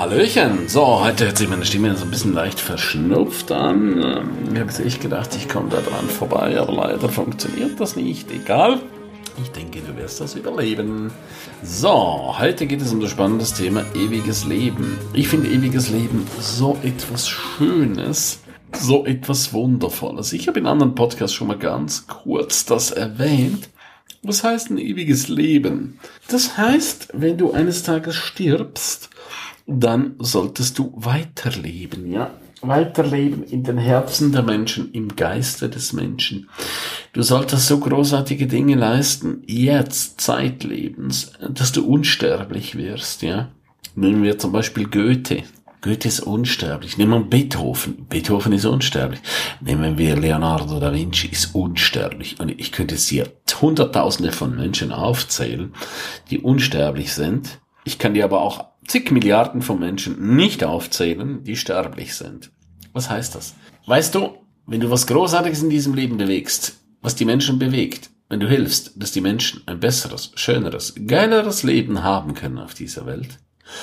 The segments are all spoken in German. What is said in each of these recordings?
Hallöchen. So, heute hört sich meine Stimme so ein bisschen leicht verschnupft an. Ich habe jetzt echt gedacht, ich komme da dran vorbei, aber leider funktioniert das nicht. Egal. Ich denke, du wirst das überleben. So, heute geht es um das spannende Thema ewiges Leben. Ich finde ewiges Leben so etwas Schönes, so etwas Wundervolles. Ich habe in anderen Podcasts schon mal ganz kurz das erwähnt. Was heißt ein ewiges Leben? Das heißt, wenn du eines Tages stirbst, dann solltest du weiterleben, ja? Weiterleben in den Herzen der Menschen, im Geiste des Menschen. Du solltest so großartige Dinge leisten, jetzt, zeitlebens, dass du unsterblich wirst, ja? Nehmen wir zum Beispiel Goethe. Goethe ist unsterblich. Nehmen wir Beethoven. Beethoven ist unsterblich. Nehmen wir Leonardo da Vinci, ist unsterblich. Und ich könnte jetzt hier Hunderttausende von Menschen aufzählen, die unsterblich sind. Ich kann dir aber auch zig Milliarden von Menschen nicht aufzählen, die sterblich sind. Was heißt das? Weißt du, wenn du was Großartiges in diesem Leben bewegst, was die Menschen bewegt, wenn du hilfst, dass die Menschen ein besseres, schöneres, geileres Leben haben können auf dieser Welt,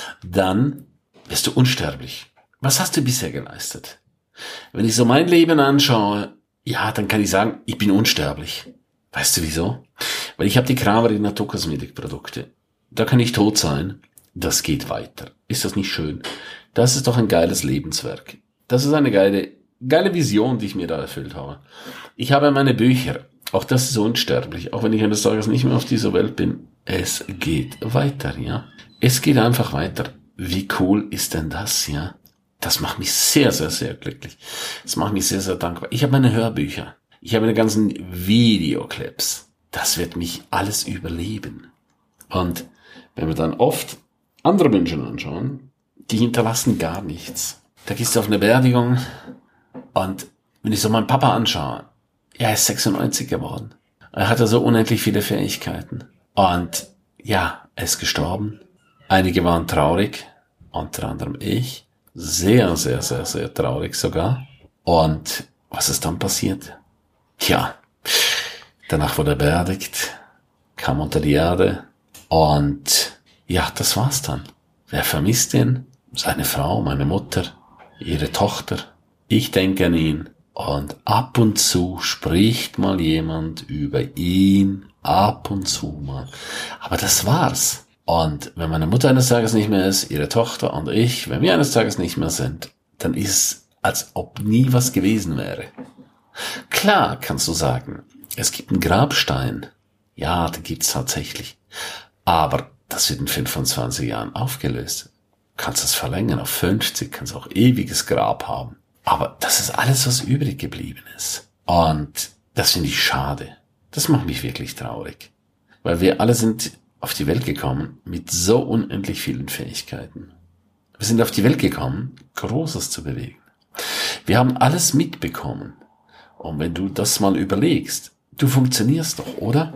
dann bist du unsterblich. Was hast du bisher geleistet? Wenn ich so mein Leben anschaue, ja, dann kann ich sagen, ich bin unsterblich. Weißt du wieso? Weil ich habe die Kramer Naturkosmetikprodukte. Da kann ich tot sein. Das geht weiter. Ist das nicht schön? Das ist doch ein geiles Lebenswerk. Das ist eine geile Vision, die ich mir da erfüllt habe. Ich habe meine Bücher. Auch das ist unsterblich. Auch wenn ich eines Tages nicht mehr auf dieser Welt bin. Es geht weiter, ja. Es geht einfach weiter. Wie cool ist denn das, ja? Das macht mich sehr, sehr, sehr glücklich. Das macht mich sehr, sehr dankbar. Ich habe meine Hörbücher. Ich habe meine ganzen Videoclips. Das wird mich alles überleben. Und wenn wir dann oft andere Menschen anschauen, die hinterlassen gar nichts. Da gehst du auf eine Beerdigung und wenn ich so meinen Papa anschaue, er ist 96 geworden. Er hatte so unendlich viele Fähigkeiten. Und ja, er ist gestorben. Einige waren traurig, unter anderem ich. Sehr, sehr, sehr, sehr traurig sogar. Und was ist dann passiert? Tja, danach wurde er beerdigt, kam unter die Erde und ja, das war's dann. Wer vermisst ihn? Seine Frau, meine Mutter, ihre Tochter. Ich denke an ihn. Und ab und zu spricht mal jemand über ihn. Ab und zu mal. Aber das war's. Und wenn meine Mutter eines Tages nicht mehr ist, ihre Tochter und ich, wenn wir eines Tages nicht mehr sind, dann ist es, als ob nie was gewesen wäre. Klar, kannst du sagen, es gibt einen Grabstein. Ja, den gibt's tatsächlich. Aber das wird in 25 Jahren aufgelöst. Du kannst es verlängern auf 50, kannst auch ewiges Grab haben. Aber das ist alles, was übrig geblieben ist. Und das finde ich schade. Das macht mich wirklich traurig. Weil wir alle sind auf die Welt gekommen mit so unendlich vielen Fähigkeiten. Wir sind auf die Welt gekommen, Großes zu bewegen. Wir haben alles mitbekommen. Und wenn du das mal überlegst, du funktionierst doch, oder?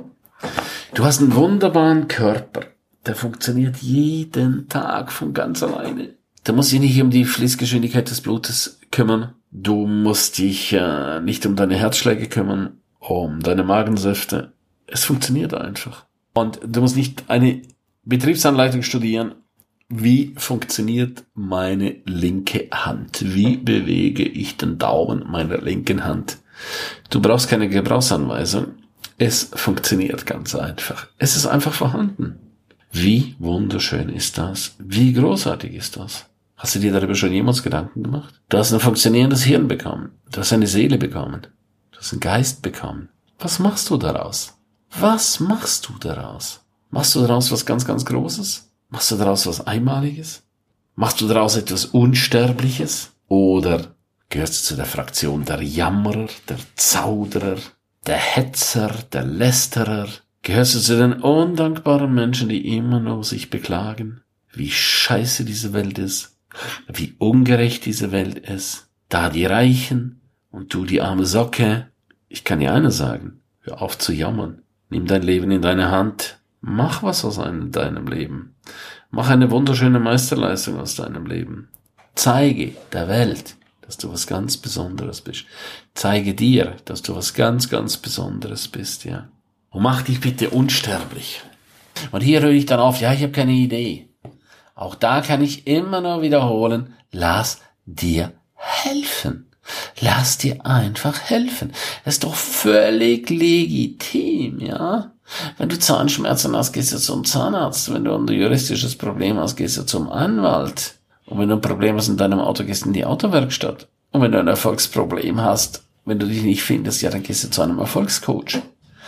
Du hast einen wunderbaren Körper. Der funktioniert jeden Tag von ganz alleine. Da musst du dich nicht um die Fließgeschwindigkeit des Blutes kümmern. Du musst dich nicht um deine Herzschläge kümmern, um deine Magensäfte. Es funktioniert einfach. Und du musst nicht eine Betriebsanleitung studieren. Wie funktioniert meine linke Hand? Wie bewege ich den Daumen meiner linken Hand? Du brauchst keine Gebrauchsanweisung. Es funktioniert ganz einfach. Es ist einfach vorhanden. Wie wunderschön ist das? Wie großartig ist das? Hast du dir darüber schon jemals Gedanken gemacht? Du hast ein funktionierendes Hirn bekommen. Du hast eine Seele bekommen. Du hast einen Geist bekommen. Was machst du daraus? Was machst du daraus? Machst du daraus was ganz, ganz Großes? Machst du daraus was Einmaliges? Machst du daraus etwas Unsterbliches? Oder gehörst du zu der Fraktion der Jammerer, der Zauderer, der Hetzer, der Lästerer? Gehörst du zu den undankbaren Menschen, die immer nur sich beklagen, wie scheiße diese Welt ist, wie ungerecht diese Welt ist, da die Reichen und du die arme Socke? Ich kann dir eines sagen, hör auf zu jammern, nimm dein Leben in deine Hand, mach was aus deinem Leben, mach eine wunderschöne Meisterleistung aus deinem Leben, zeige der Welt, dass du was ganz Besonderes bist, zeige dir, dass du was ganz, ganz Besonderes bist, ja. Und mach dich bitte unsterblich. Und hier höre ich dann auf, ja, ich habe keine Idee. Auch da kann ich immer nur wiederholen, lass dir helfen. Lass dir einfach helfen. Das ist doch völlig legitim, ja? Wenn du Zahnschmerzen hast, gehst du zum Zahnarzt. Wenn du ein juristisches Problem hast, gehst du zum Anwalt. Und wenn du ein Problem hast in deinem Auto, gehst du in die Autowerkstatt. Und wenn du ein Erfolgsproblem hast, wenn du dich nicht findest, ja, dann gehst du zu einem Erfolgscoach.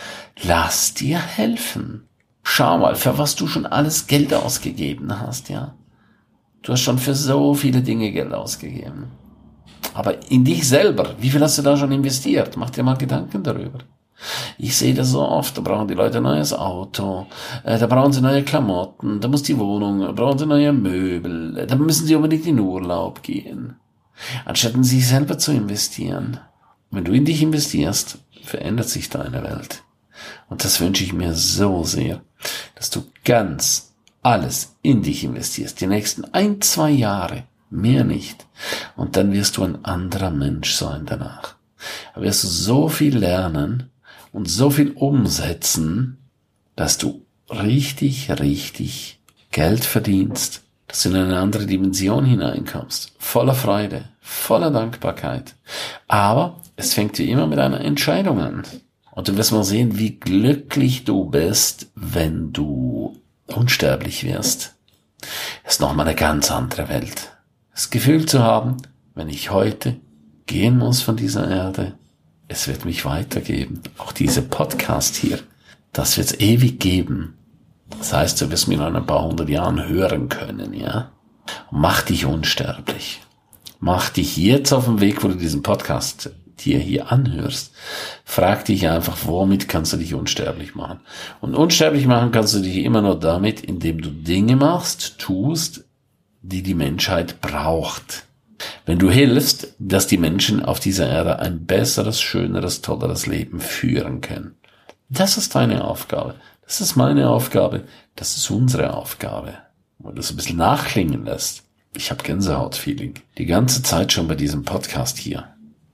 Lass dir helfen. Schau mal, für was du schon alles Geld ausgegeben hast, ja? Du hast schon für so viele Dinge Geld ausgegeben. Aber in dich selber, wie viel hast du da schon investiert? Mach dir mal Gedanken darüber. Ich sehe das so oft, da brauchen die Leute ein neues Auto, da brauchen sie neue Klamotten, da muss die Wohnung, da brauchen sie neue Möbel, da müssen sie unbedingt in Urlaub gehen. Anstatt in sich selber zu investieren. Wenn du in dich investierst, verändert sich deine Welt. Und das wünsche ich mir so sehr, dass du ganz alles in dich investierst, die nächsten 1-2 Jahre, mehr nicht. Und dann wirst du ein anderer Mensch sein danach. Da wirst du so viel lernen und so viel umsetzen, dass du richtig Geld verdienst, dass du in eine andere Dimension hineinkommst. Voller Freude, voller Dankbarkeit. Aber es fängt wie immer mit einer Entscheidung an. Und du wirst mal sehen, wie glücklich du bist, wenn du unsterblich wirst. Das ist nochmal eine ganz andere Welt. Das Gefühl zu haben, wenn ich heute gehen muss von dieser Erde, es wird mich weitergeben. Auch diese Podcast hier, das wird es ewig geben. Das heißt, du wirst mich noch in ein paar 100 Jahren hören können, ja? Mach dich unsterblich. Mach dich jetzt auf dem Weg, wo du diesen Podcast dir hier anhörst. Frag dich einfach, womit kannst du dich unsterblich machen? Und unsterblich machen kannst du dich immer nur damit, indem du Dinge machst, tust, die die Menschheit braucht. Wenn du hilfst, dass die Menschen auf dieser Erde ein besseres, schöneres, tolleres Leben führen können. Das ist deine Aufgabe. Das ist meine Aufgabe. Das ist unsere Aufgabe. Wenn du das ein bisschen nachklingen lässt. Ich habe Gänsehaut-Feeling. Die ganze Zeit schon bei diesem Podcast hier.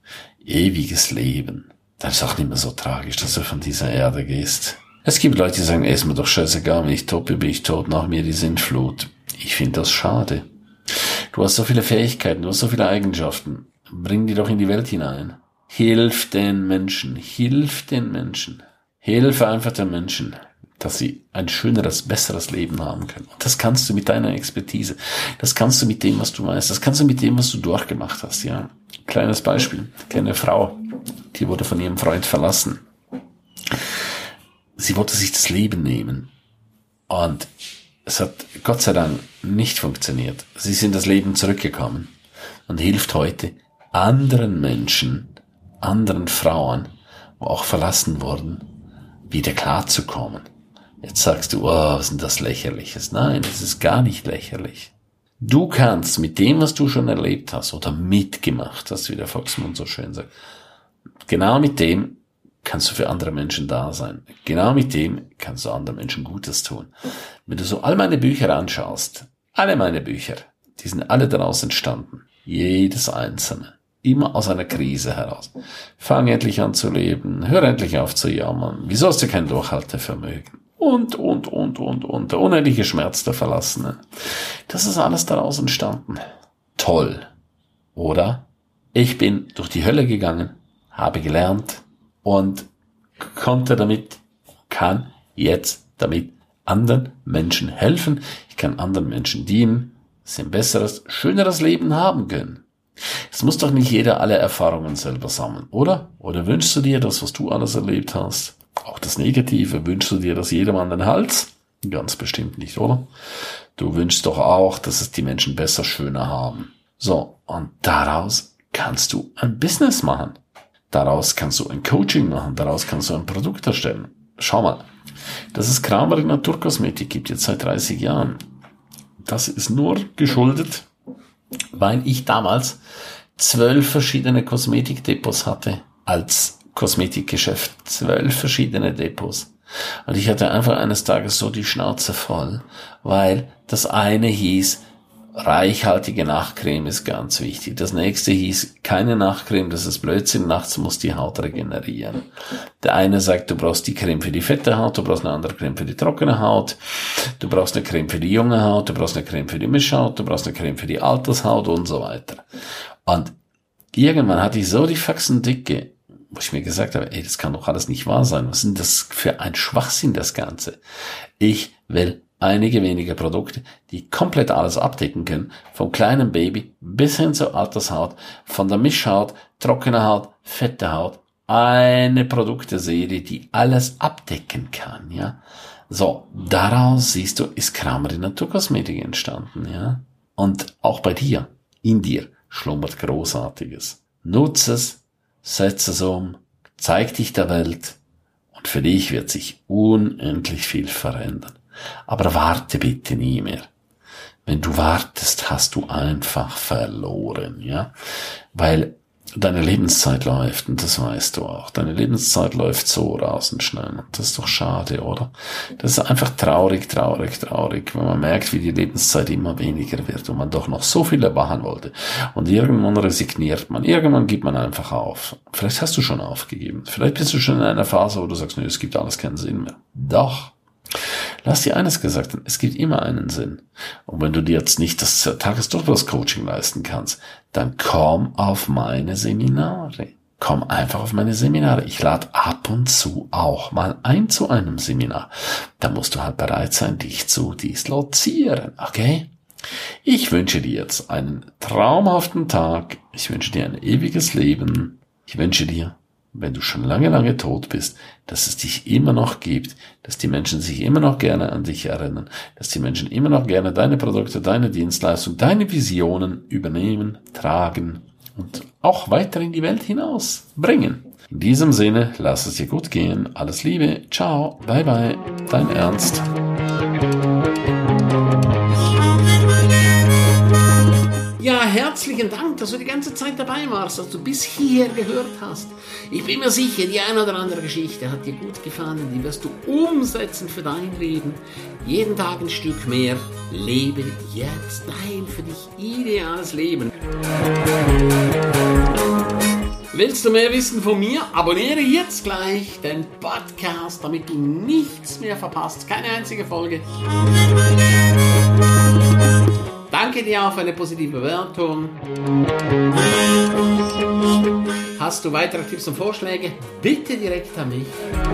Ewiges Leben. Das ist auch nicht mehr so tragisch, dass du von dieser Erde gehst. Es gibt Leute, die sagen, ist mir doch scheißegal, wenn ich tot bin, bin ich tot, nach mir die Sintflut. Ich finde das schade. Du hast so viele Fähigkeiten, du hast so viele Eigenschaften. Bring die doch in die Welt hinein. Hilf den Menschen, hilf den Menschen. Hilfe einfach den Menschen, dass sie ein schöneres, besseres Leben haben können. Und das kannst du mit deiner Expertise. Das kannst du mit dem, was du weißt. Das kannst du mit dem, was du durchgemacht hast, ja. Kleines Beispiel. Ich kenne eine Frau, die wurde von ihrem Freund verlassen. Sie wollte sich das Leben nehmen. Und es hat Gott sei Dank nicht funktioniert. Sie ist in das Leben zurückgekommen und hilft heute anderen Menschen, anderen Frauen, wo auch verlassen wurden, wieder klarzukommen. Jetzt sagst du, oh, was ist denn das Lächerliches? Nein, es ist gar nicht lächerlich. Du kannst mit dem, was du schon erlebt hast oder mitgemacht hast, wie der Volksmund so schön sagt, genau mit dem kannst du für andere Menschen da sein. Genau mit dem kannst du anderen Menschen Gutes tun. Wenn du so all meine Bücher anschaust, alle meine Bücher, die sind alle daraus entstanden. Jedes einzelne. Immer aus einer Krise heraus. Fang endlich an zu leben. Hör endlich auf zu jammern. Wieso hast du kein Durchhaltevermögen? Und. Der unendliche Schmerz der Verlassenen. Das ist alles daraus entstanden. Toll. Oder? Ich bin durch die Hölle gegangen, habe gelernt und kann jetzt damit anderen Menschen helfen. Ich kann anderen Menschen dienen, dass sie ein besseres, schöneres Leben haben können. Es muss doch nicht jeder alle Erfahrungen selber sammeln, oder? Oder wünschst du dir das, was du alles erlebt hast? Auch das Negative, wünschst du dir das jedem an den Hals? Ganz bestimmt nicht, oder? Du wünschst doch auch, dass es die Menschen besser, schöner haben. So, und daraus kannst du ein Business machen. Daraus kannst du ein Coaching machen, daraus kannst du ein Produkt erstellen. Schau mal, dass es Kramer Naturkosmetik gibt, jetzt seit 30 Jahren. Das ist nur geschuldet, weil ich damals 12 verschiedene Kosmetikdepots hatte als Kosmetikgeschäft. 12 verschiedene Depots. Und ich hatte einfach eines Tages so die Schnauze voll, weil das eine hieß reichhaltige Nachtcreme ist ganz wichtig. Das nächste hieß, keine Nachtcreme, das ist Blödsinn, nachts muss die Haut regenerieren. Der eine sagt, du brauchst die Creme für die fette Haut, du brauchst eine andere Creme für die trockene Haut, du brauchst eine Creme für die junge Haut, du brauchst eine Creme für die Mischhaut, du brauchst eine Creme für die Altershaut und so weiter. Und irgendwann hatte ich so die Faxen dicke, wo ich mir gesagt habe, ey, das kann doch alles nicht wahr sein. Was ist denn das für ein Schwachsinn, das Ganze? Ich will einige wenige Produkte, die komplett alles abdecken können, vom kleinen Baby bis hin zur Altershaut, von der Mischhaut, trockener Haut, fette Haut, eine Produkteserie, die alles abdecken kann, ja. So, daraus siehst du, ist Kramer Naturkosmetik entstanden, ja. Und auch bei dir, in dir, schlummert Großartiges. Nutze es, setze es um, zeig dich der Welt und für dich wird sich unendlich viel verändern. Aber warte bitte nie mehr. Wenn du wartest, hast du einfach verloren, ja? Weil deine Lebenszeit läuft und das weißt du auch. Deine Lebenszeit läuft so rasend schnell und das ist doch schade, oder? Das ist einfach traurig, wenn man merkt, wie die Lebenszeit immer weniger wird und man doch noch so viel machen wollte. Und irgendwann resigniert man, irgendwann gibt man einfach auf. Vielleicht hast du schon aufgegeben. Vielleicht bist du schon in einer Phase, wo du sagst, nö, es gibt alles keinen Sinn mehr. Doch. Lass dir eines gesagt, es gibt immer einen Sinn. Und wenn du dir jetzt nicht das Tagesdurchbruchs-Coaching leisten kannst, dann komm auf meine Seminare. Komm einfach auf meine Seminare. Ich lade ab und zu auch mal ein zu einem Seminar. Da musst du halt bereit sein, dich zu dislozieren, okay? Ich wünsche dir jetzt einen traumhaften Tag. Ich wünsche dir ein ewiges Leben. Ich wünsche dir, wenn du schon lange tot bist, dass es dich immer noch gibt, dass die Menschen sich immer noch gerne an dich erinnern, dass die Menschen immer noch gerne deine Produkte, deine Dienstleistung, deine Visionen übernehmen, tragen und auch weiter in die Welt hinaus bringen. In diesem Sinne, lass es dir gut gehen. Alles Liebe. Ciao. Bye bye. Dein Ernst. Ja, herzlichen Dank, dass du die ganze Zeit dabei warst, dass du bis hierher gehört hast. Ich bin mir sicher, die eine oder andere Geschichte hat dir gut gefallen, die wirst du umsetzen für dein Leben. Jeden Tag ein Stück mehr. Lebe jetzt dein für dich ideales Leben. Willst du mehr wissen von mir? Abonniere jetzt gleich den Podcast, damit du nichts mehr verpasst. Keine einzige Folge. Danke dir auch für eine positive Bewertung. Hast du weitere Tipps und Vorschläge? Bitte direkt an mich.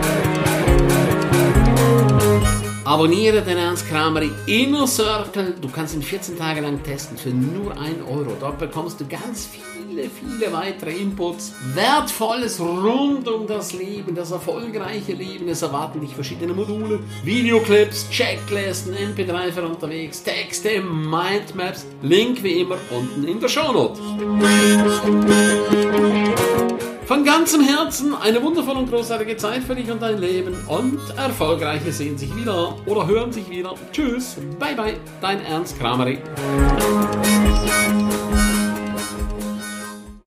Abonniere den Ernst Kramer Inner Circle. Du kannst ihn 14 Tage lang testen für nur 1 €. Dort bekommst du ganz viele weitere Inputs. Wertvolles rund um das Leben, das erfolgreiche Leben. Es erwarten dich verschiedene Module, Videoclips, Checklisten, MP3 für unterwegs, Texte, Mindmaps. Link wie immer unten in der Shownote. Von ganzem Herzen eine wundervolle und großartige Zeit für dich und dein Leben und Erfolgreiche sehen sich wieder oder hören sich wieder. Tschüss, bye bye, dein Ernst Kramer.